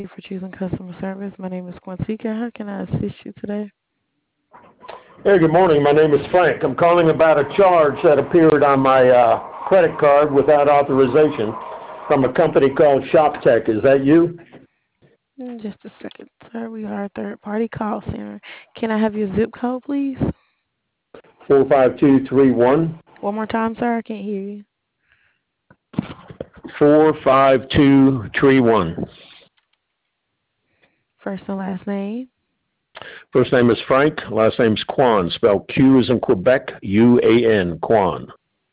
you for choosing customer service. My name is Quantica. How can I assist you today? Hey, good morning. My name is Frank. I'm calling about a charge that appeared on my credit card without authorization from a company called ShopTech. Is that you? Just a second, sir. We are a third-party call center. Can I have your zip code, please? 45231. One more time, sir. I can't hear you. 45231. First and last name. First name is Frank. Last name is Quan. Spelled Q as in Quebec, U-A-N, Quan.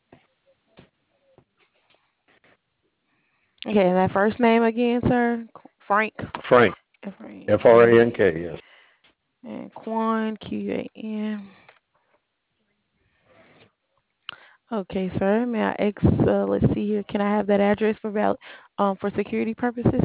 Okay, and that first name again, sir? Frank. Frank. F-R-A-N-K, yes. And Quan, Q-A-N. Okay, sir. May I ask, let's see here. Can I have that address for security purposes?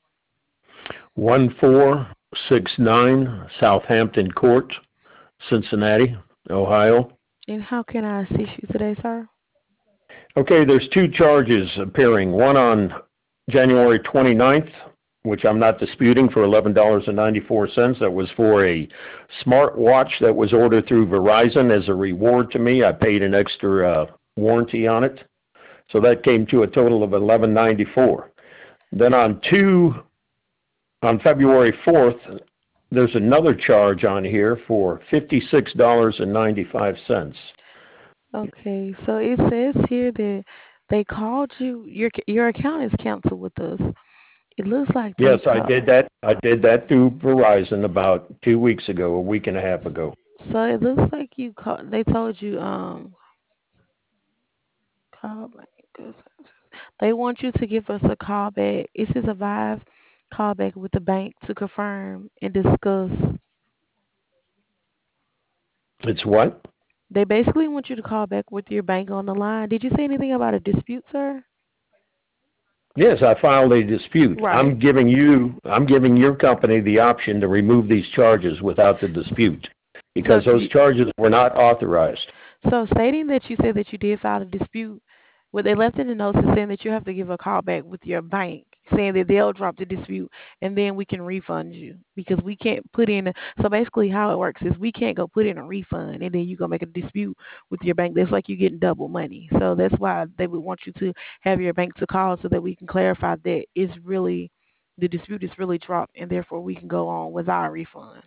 1469 Southampton Court, Cincinnati, Ohio. And how can I assist you today, sir? Okay, there's two charges appearing. One on January 29th, which I'm not disputing, for $11.94. That was for a smartwatch that was ordered through Verizon as a reward to me. I paid an extra warranty on it. So that came to a total of $11.94. Then on February 4th, there's another charge on here for $56.95. Okay, so it says here that they called you. Your account is canceled with us. It looks like Yes, they I called. did that. I did that through Verizon about 2 weeks ago, a week and a half ago. So it looks like you called. They told you call back. They want you to give us a call back. It says a Vive call back with the bank to confirm and discuss. It's what? They basically want you to call back with your bank on the line. Did you say anything about a dispute, sir? Yes, I filed a dispute. Right. I'm giving your company the option to remove these charges without the dispute So because those charges were not authorized. So stating that you said that you did file a dispute, what they left in the notes is saying that you have to give a call back with your bank, saying that they'll drop the dispute and then we can refund you because we can't put in. So basically, how it works is we can't go put in a refund and then you go make a dispute with your bank. That's like you getting double money. So that's why they would want you to have your bank to call so that we can clarify that it's really the dispute is really dropped and therefore we can go on with our refund.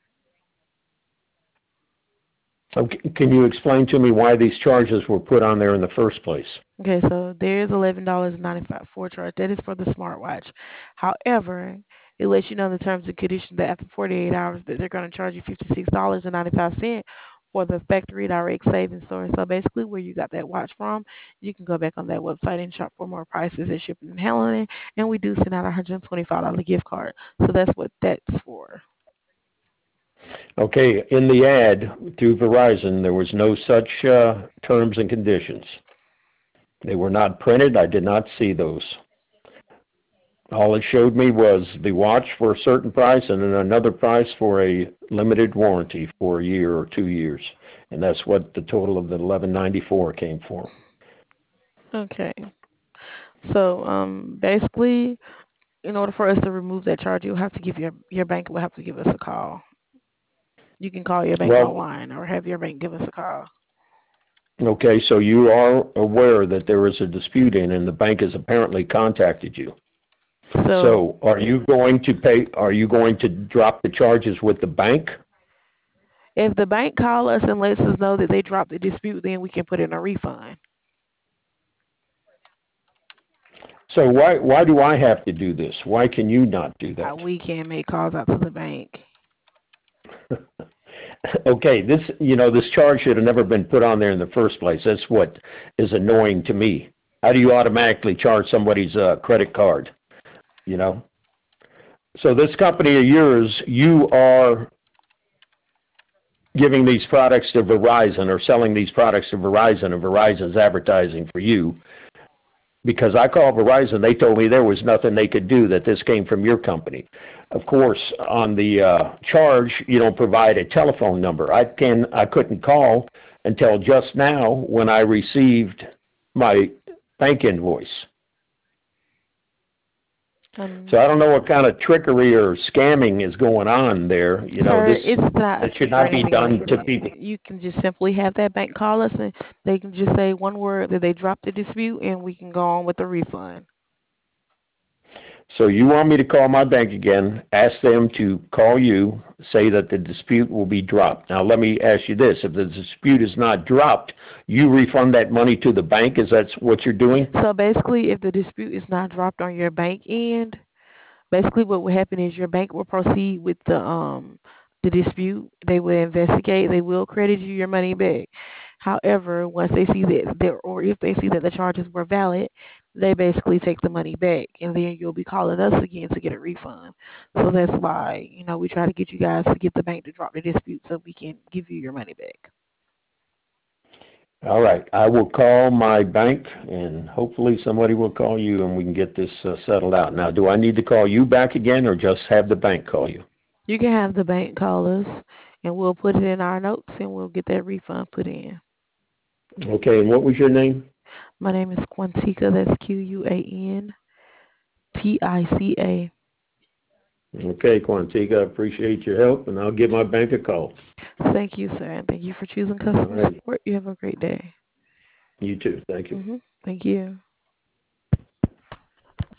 Okay, can you explain to me why these charges were put on there in the first place? Okay, so there is $11.95 for a charge. That is for the smartwatch. However, it lets you know in the terms and conditions that after 48 hours that they're going to charge you $56.95 for the factory direct savings store. So basically, where you got that watch from, you can go back on that website and shop for more prices and shipping and handling. And we do send out a $125 gift card. So that's what that's for. Okay, in the ad through Verizon, there was no such terms and conditions. They were not printed. I did not see those. All it showed me was the watch for a certain price and then another price for a limited warranty for a year or 2 years. And that's what the total of the 1194 came for. Okay. So basically, in order for us to remove that charge, you'll have to give your bank will have to give us a call. You can call your bank Well, online or have your bank give us a call. okay, so you are aware that there is a dispute in and the bank has apparently contacted you. So So are you going to drop the charges with the bank? if the bank call us and lets us know that they dropped the dispute, then we can put in a refund. So why do I have to do this? Why can you not do that? We can make calls out to the bank. Okay, this charge should have never been put on there in the first place. That's what is annoying to me. How do you automatically charge somebody's credit card? You know. So this company of yours, you are giving these products to Verizon or selling these products to Verizon, and Verizon's advertising for you. Because I called Verizon, they told me there was nothing they could do, that this came from your company. Of course, on the charge, you don't provide a telephone number. I couldn't call until just now when I received my bank invoice. So Um, I don't know what kind of trickery or scamming is going on there. You know, Sir, this it's not a that should trick or not be anything done like to that. people. You can just simply have that bank call us and they can just say one word that they dropped the dispute and we can go on with the refund. So you want me to call my bank again, ask them to call you, say that the dispute will be dropped. Now let me ask you this, if the dispute is not dropped, you refund that money to the bank, is that what you're doing? So basically, if the dispute is not dropped on your bank end, basically what will happen is your bank will proceed with the dispute. They will investigate. They will credit you your money back. However, once they see that there, or if they see that the charges were valid, they basically take the money back, and then you'll be calling us again to get a refund. So that's why we try to get you guys to get the bank to drop the dispute so we can give you your money back. All right, I will call my bank and hopefully somebody will call you and we can get this settled out. Now, do I need to call you back again or just have the bank call you? You can have the bank call us, and we'll put it in our notes, and we'll get that refund put in. Okay, and what was your name? My name is Quantica. That's Quantica. Okay, Quantica, I appreciate your help and I'll give my bank a call. Thank you, sir, and thank you for choosing All customer right, support. You have a great day. you too. Thank you. Thank you.